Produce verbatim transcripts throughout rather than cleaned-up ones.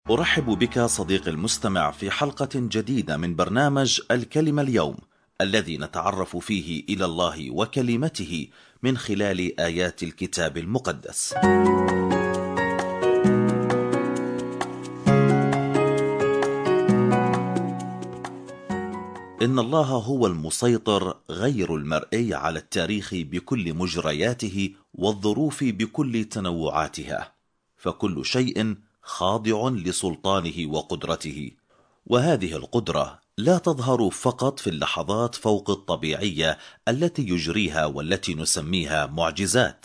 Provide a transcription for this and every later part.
أرحب بك صديقي المستمع في حلقة جديدة من برنامج الكلمة اليوم، الذي نتعرف فيه إلى الله وكلمته من خلال آيات الكتاب المقدس. إن الله هو المسيطر غير المرئي على التاريخ بكل مجرياته والظروف بكل تنوعاتها، فكل شيء خاضع لسلطانه وقدرته، وهذه القدرة لا تظهر فقط في اللحظات فوق الطبيعية التي يجريها والتي نسميها معجزات،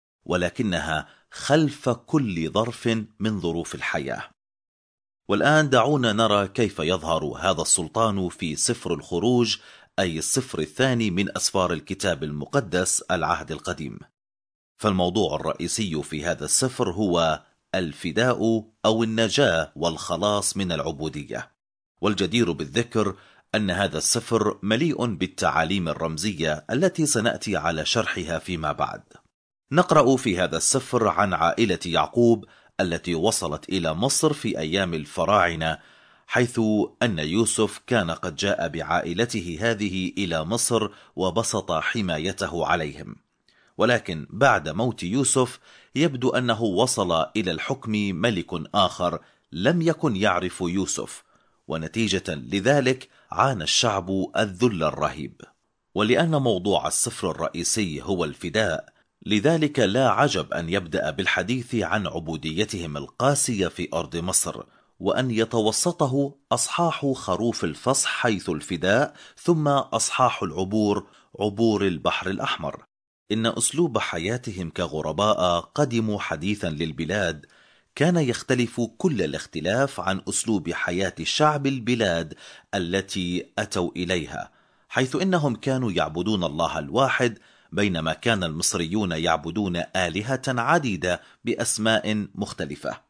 ولكنها خلف كل ظرف من ظروف الحياة. والآن دعونا نرى كيف يظهر هذا السلطان في سفر الخروج، أي السفر الثاني من أسفار الكتاب المقدس العهد القديم. فالموضوع الرئيسي في هذا السفر هو الفداء أو النجاة والخلاص من العبودية. والجدير بالذكر أن هذا السفر مليء بالتعاليم الرمزية التي سنأتي على شرحها فيما بعد. نقرأ في هذا السفر عن عائلة يعقوب التي وصلت إلى مصر في أيام الفراعنة، حيث أن يوسف كان قد جاء بعائلته هذه إلى مصر وبسط حمايته عليهم. ولكن بعد موت يوسف يبدو أنه وصل إلى الحكم ملك آخر لم يكن يعرف يوسف، ونتيجة لذلك عانى الشعب الذل الرهيب. ولأن موضوع السفر الرئيسي هو الفداء، لذلك لا عجب أن يبدأ بالحديث عن عبوديتهم القاسية في أرض مصر، وأن يتوسطه أصحاح خروف الفصح حيث الفداء، ثم أصحاح العبور عبور البحر الأحمر. إن أسلوب حياتهم كغرباء قدموا حديثا للبلاد كان يختلف كل الاختلاف عن أسلوب حياة شعب البلاد التي أتوا إليها، حيث إنهم كانوا يعبدون الله الواحد، بينما كان المصريون يعبدون آلهة عديدة بأسماء مختلفة.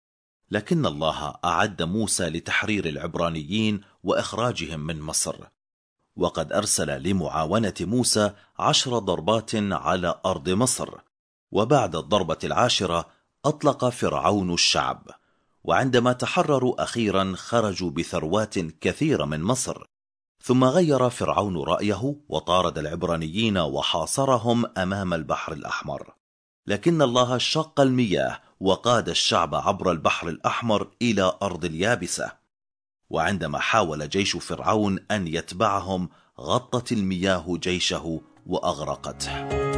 لكن الله أعد موسى لتحرير العبرانيين وإخراجهم من مصر، وقد أرسل لمعاونة موسى عشر ضربات على أرض مصر، وبعد الضربة العاشرة أطلق فرعون الشعب، وعندما تحرروا أخيرا خرجوا بثروات كثيرة من مصر. ثم غير فرعون رأيه وطارد العبرانيين وحاصرهم أمام البحر الأحمر، لكن الله شق المياه وقاد الشعب عبر البحر الأحمر إلى أرض اليابسة. وعندما حاول جيش فرعون أن يتبعهم غطت المياه جيشه وأغرقته.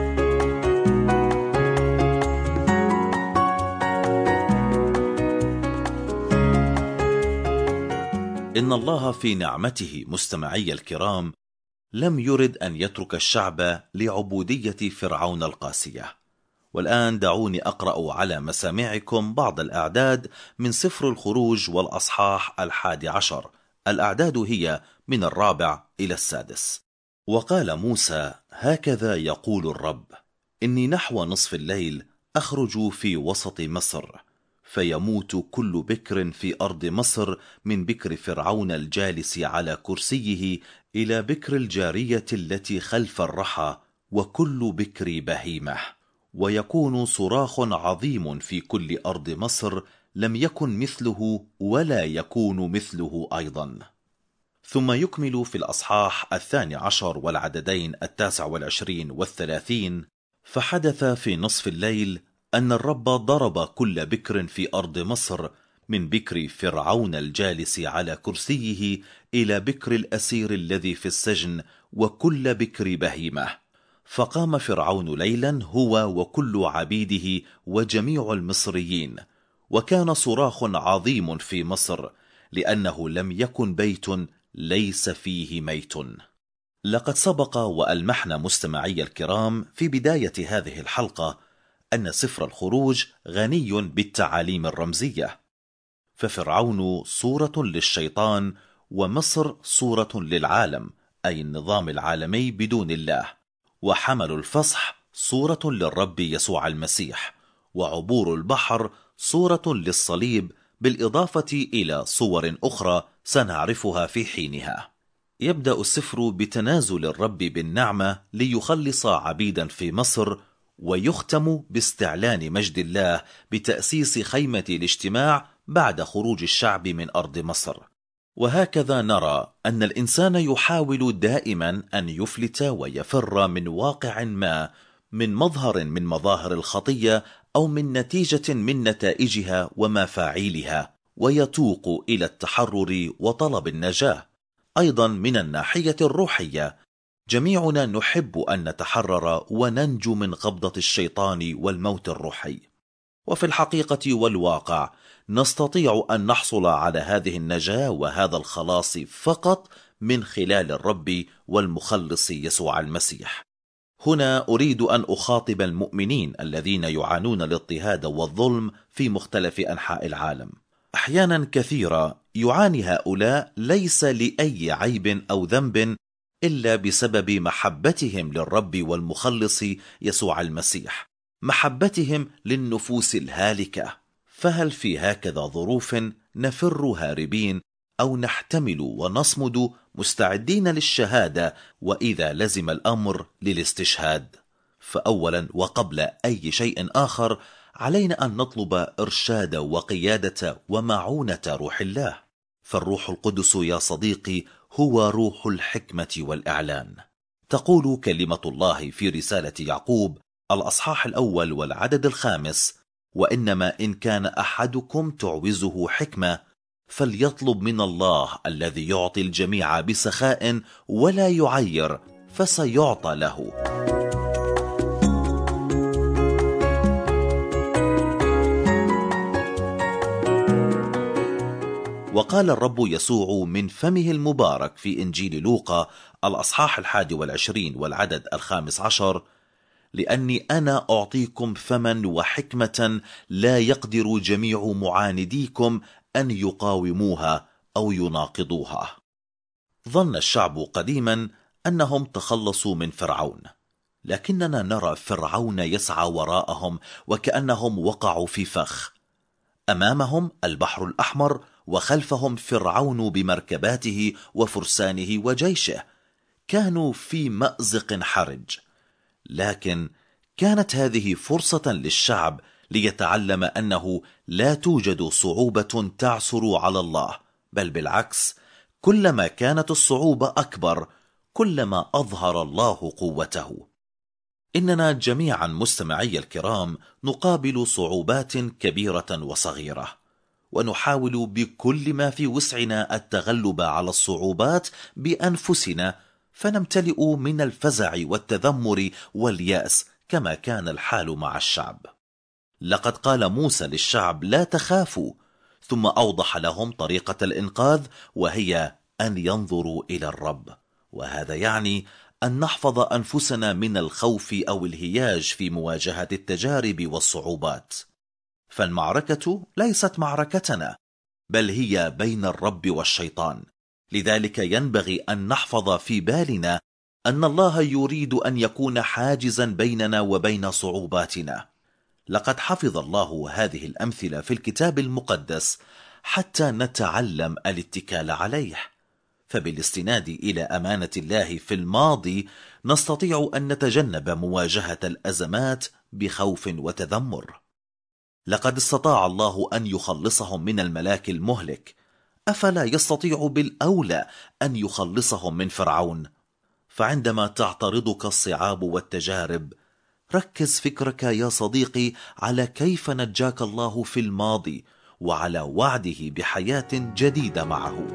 إن الله في نعمته مستمعي الكرام لم يرد أن يترك الشعب لعبودية فرعون القاسية. والآن دعوني أقرأ على مسامعكم بعض الأعداد من سفر الخروج والأصحاح الحادي عشر. الأعداد هي من الرابع إلى السادس. وقال موسى: هكذا يقول الرب، إني نحو نصف الليل أخرج في وسط مصر، فيموت كل بكر في أرض مصر، من بكر فرعون الجالس على كرسيه إلى بكر الجارية التي خلف الرحى، وكل بكر بهيمة. ويكون صراخ عظيم في كل أرض مصر، لم يكن مثله ولا يكون مثله أيضا. ثم يكمل في الأصحاح الثاني عشر والعددين التاسع والعشرين والثلاثين: فحدث في نصف الليل أن الرب ضرب كل بكر في أرض مصر، من بكر فرعون الجالس على كرسيه إلى بكر الأسير الذي في السجن، وكل بكر بهيمة. فقام فرعون ليلا هو وكل عبيده وجميع المصريين، وكان صراخ عظيم في مصر، لأنه لم يكن بيت ليس فيه ميت. لقد سبق وألمحنا مستمعي الكرام في بداية هذه الحلقة أن سفر الخروج غني بالتعاليم الرمزية، ففرعون صورة للشيطان، ومصر صورة للعالم، أي النظام العالمي بدون الله، وحمل الفصح صورة للرب يسوع المسيح، وعبور البحر صورة للصليب، بالإضافة إلى صور أخرى سنعرفها في حينها. يبدأ السفر بتنازل الرب بالنعمة ليخلص عبيدا في مصر، ويختم باستعلان مجد الله بتأسيس خيمة الاجتماع بعد خروج الشعب من أرض مصر. وهكذا نرى أن الإنسان يحاول دائما أن يفلت ويفر من واقع ما، من مظهر من مظاهر الخطية أو من نتيجة من نتائجها ومفاعيلها، ويتوق إلى التحرر وطلب النجاة. أيضا من الناحية الروحية، جميعنا نحب أن نتحرر وننجو من قبضة الشيطان والموت الروحي، وفي الحقيقة والواقع نستطيع أن نحصل على هذه النجاة وهذا الخلاص فقط من خلال الرب والمخلص يسوع المسيح. هنا أريد أن أخاطب المؤمنين الذين يعانون الاضطهاد والظلم في مختلف أنحاء العالم. أحيانا كثيرة يعاني هؤلاء ليس لأي عيب أو ذنب إلا بسبب محبتهم للرب والمخلص يسوع المسيح، محبتهم للنفوس الهالكة. فهل في هكذا ظروف نفر هاربين أو نحتمل ونصمد مستعدين للشهادة وإذا لزم الأمر للاستشهاد؟ فأولا وقبل أي شيء آخر علينا أن نطلب إرشاد وقيادة ومعونة روح الله، فالروح القدس يا صديقي هو روح الحكمة والإعلان. تقول كلمة الله في رسالة يعقوب الأصحاح الأول والعدد الخامس: وإنما إن كان أحدكم تعوزه حكمة فليطلب من الله الذي يعطي الجميع بسخاء ولا يعير فسيعطى له. وقال الرب يسوع من فمه المبارك في إنجيل لوقا الأصحاح الحادي والعشرين والعدد الخامس عشر: لأني أنا أعطيكم فما وحكمة لا يقدر جميع معانديكم أن يقاوموها أو يناقضوها. ظن الشعب قديما أنهم تخلصوا من فرعون، لكننا نرى فرعون يسعى وراءهم وكأنهم وقعوا في فخ. أمامهم البحر الأحمر وخلفهم فرعون بمركباته وفرسانه وجيشه، كانوا في مأزق حرج. لكن كانت هذه فرصة للشعب ليتعلم أنه لا توجد صعوبة تعثر على الله، بل بالعكس، كلما كانت الصعوبة أكبر كلما أظهر الله قوته. إننا جميعا مستمعي الكرام نقابل صعوبات كبيرة وصغيرة، ونحاول بكل ما في وسعنا التغلب على الصعوبات بأنفسنا، فنمتلئ من الفزع والتذمر واليأس كما كان الحال مع الشعب. لقد قال موسى للشعب: لا تخافوا، ثم أوضح لهم طريقة الإنقاذ، وهي أن ينظروا إلى الرب. وهذا يعني أن نحفظ أنفسنا من الخوف أو الهياج في مواجهة التجارب والصعوبات، فالمعركة ليست معركتنا، بل هي بين الرب والشيطان. لذلك ينبغي أن نحفظ في بالنا أن الله يريد أن يكون حاجزا بيننا وبين صعوباتنا. لقد حفظ الله هذه الأمثلة في الكتاب المقدس حتى نتعلم الاتكال عليه، فبالاستناد إلى أمانة الله في الماضي نستطيع أن نتجنب مواجهة الأزمات بخوف وتذمر. لقد استطاع الله أن يخلصهم من الملاك المهلك، أفلا يستطيع بالأولى أن يخلصهم من فرعون؟ فعندما تعترضك الصعاب والتجارب، ركز فكرك يا صديقي على كيف نجاك الله في الماضي وعلى وعده بحياة جديدة معه.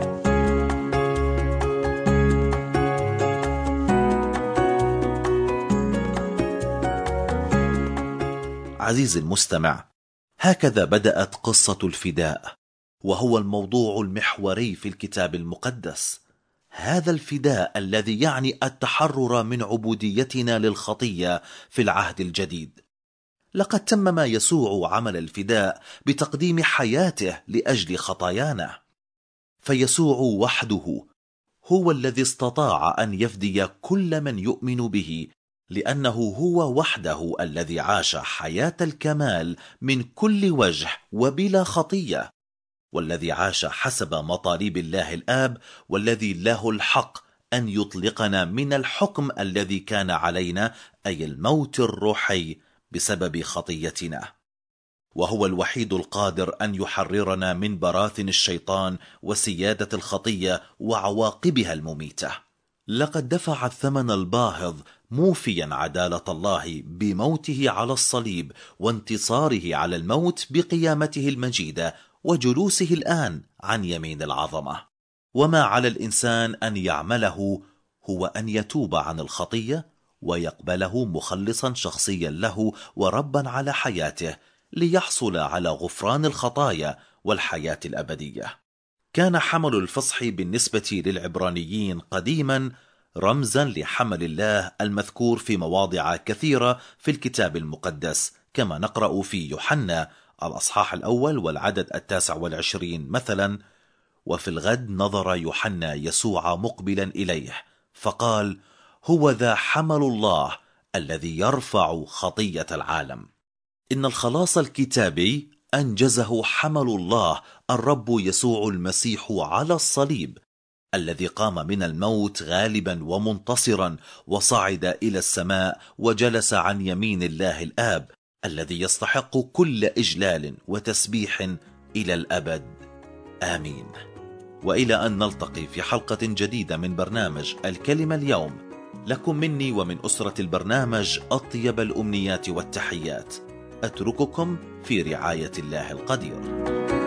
عزيزي المستمع، هكذا بدأت قصة الفداء، وهو الموضوع المحوري في الكتاب المقدس. هذا الفداء الذي يعني التحرر من عبوديتنا للخطية في العهد الجديد. لقد تمم يسوع عمل الفداء بتقديم حياته لأجل خطايانا، فيسوع وحده هو الذي استطاع أن يفدي كل من يؤمن به، لأنه هو وحده الذي عاش حياة الكمال من كل وجه وبلا خطية، والذي عاش حسب مطالب الله الآب، والذي له الحق أن يطلقنا من الحكم الذي كان علينا، أي الموت الروحي بسبب خطيتنا. وهو الوحيد القادر أن يحررنا من براثن الشيطان وسيادة الخطية وعواقبها المميتة. لقد دفع الثمن الباهظ موفيا عدالة الله بموته على الصليب وانتصاره على الموت بقيامته المجيدة وجلوسه الآن عن يمين العظمة. وما على الإنسان أن يعمله هو أن يتوب عن الخطية ويقبله مخلصا شخصيا له وربا على حياته، ليحصل على غفران الخطايا والحياة الأبدية. كان حمل الفصح بالنسبة للعبرانيين قديما رمزا لحمل الله المذكور في مواضع كثيرة في الكتاب المقدس، كما نقرأ في يوحنا الأصحاح الأول والعدد التاسع والعشرين مثلا: وفي الغد نظر يوحنا يسوع مقبلا إليه فقال: هو ذا حمل الله الذي يرفع خطية العالم. إن الخلاص الكتابي أنجزه حمل الله الرب يسوع المسيح على الصليب، الذي قام من الموت غالبا ومنتصرا وصعد إلى السماء وجلس عن يمين الله الآب، الذي يستحق كل إجلال وتسبيح إلى الأبد. آمين. وإلى أن نلتقي في حلقة جديدة من برنامج الكلمة اليوم، لكم مني ومن أسرة البرنامج أطيب الأمنيات والتحيات. أترككم في رعاية الله القدير.